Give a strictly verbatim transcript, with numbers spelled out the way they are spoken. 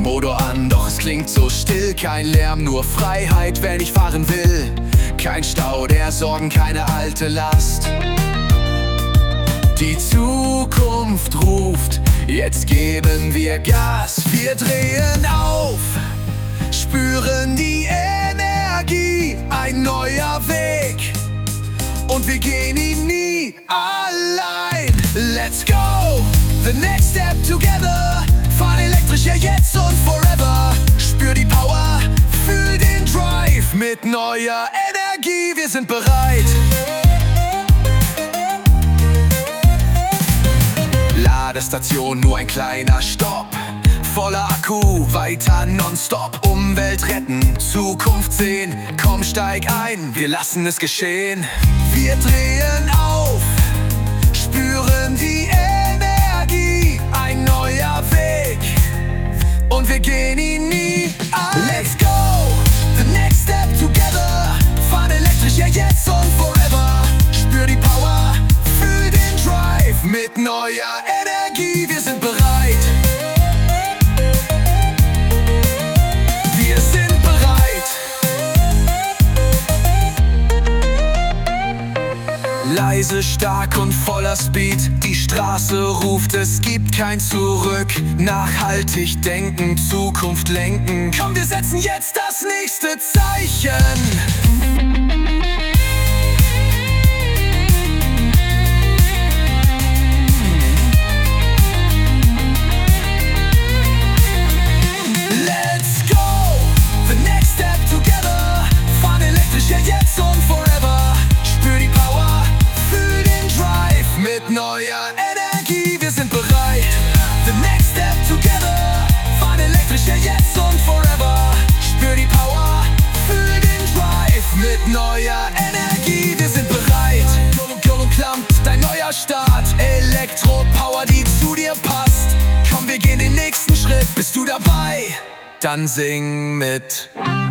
Motor an, doch es klingt so still. Kein Lärm, nur Freiheit, wenn ich fahren will. Kein Stau der Sorgen, keine alte Last. Die Zukunft ruft, jetzt geben wir Gas. Wir drehen auf, spüren die Energie. Ein neuer Weg und wir gehen ihn nie allein. Let's go, the next step together. Fahren elektrisch, ja jetzt und forever. Spür die Power, fühl den Drive. Mit neuer Energie, wir sind bereit. Ladestation, nur ein kleiner Stopp. Voller Akku, weiter nonstop. Umwelt retten, Zukunft sehen. Komm, steig ein, wir lassen es geschehen. Wir drehen auf, spüren die Energie. Ein neuer Weg und wir gehen ihn nie ein. Let's go, the next step together. Fahren elektrisch, ja jetzt und forever. Spür die Power, fühl den Drive. Mit neuer Energie, wir sind bereit. Wir sind bereit. Leise, stark und voller Speed. Die Straße ruft, es gibt kein Zurück. Nachhaltig denken, Zukunft lenken. Komm, wir setzen jetzt das nächste Zeichen. Jetzt und forever. Spür die Power, fühl den Drive. Mit neuer Energie, wir sind bereit. The next step together. Fahren elektrisch, ja jetzt und forever. Spür die Power, fühl den Drive. Mit neuer Energie, wir sind bereit. Kolo klammt, dein neuer Start. Elektro-Power, die zu dir passt. Komm, wir gehen den nächsten Schritt. Bist du dabei? Dann sing mit.